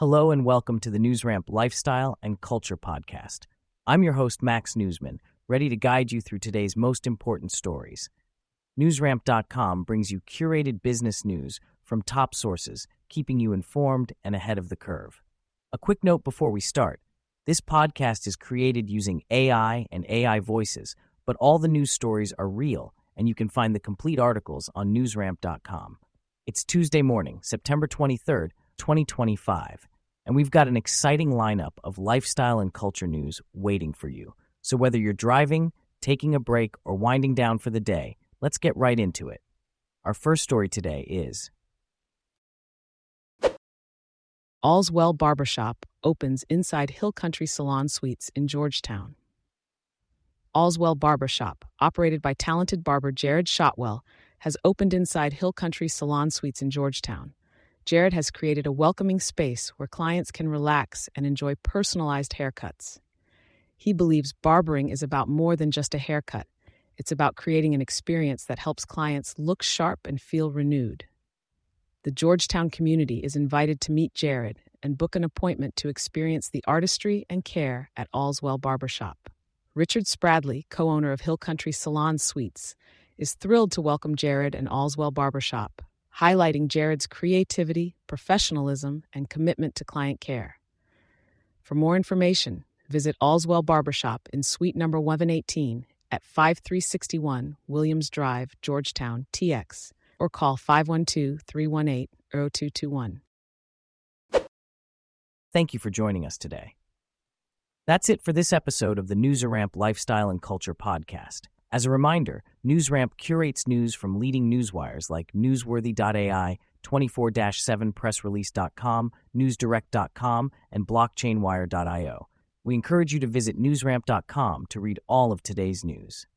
Hello and welcome to the NewsRamp Lifestyle and Culture Podcast. I'm your host, Max Newsman, ready to guide you through today's most important stories. NewsRamp.com brings you curated business news from top sources, keeping you informed and ahead of the curve. A quick note before we start. This podcast is created using AI and AI voices, but all the news stories are real, and you can find the complete articles on NewsRamp.com. It's Tuesday morning, September 23rd, 2025, and we've got an exciting lineup of lifestyle and culture news waiting for you. So whether you're driving, taking a break, or winding down for the day, let's get right into it. Our first story today is All's Well Barbershop opens inside Hill Country Salon Suites in Georgetown. All's Well Barbershop, operated by talented barber Jared Shotwell, has opened inside Hill Country Salon Suites in Georgetown. Jared has created a welcoming space where clients can relax and enjoy personalized haircuts. He believes barbering is about more than just a haircut. It's about creating an experience that helps clients look sharp and feel renewed. The Georgetown community is invited to meet Jared and book an appointment to experience the artistry and care at All's Well Barbershop. Richard Spradley, co-owner of Hill Country Salon Suites, is thrilled to welcome Jared and All's Well Barbershop, highlighting Jared's creativity, professionalism, and commitment to client care. For more information, visit All's Well Barbershop in Suite number 118 at 5361 Williams Drive, Georgetown, TX, or call 512-318-0221. Thank you for joining us today. That's it for this episode of the NewsRamp Lifestyle and Culture Podcast. As a reminder, NewsRamp curates news from leading newswires like Newsworthy.ai, 24-7pressrelease.com, NewsDirect.com, and BlockchainWire.io. We encourage you to visit NewsRamp.com to read all of today's news.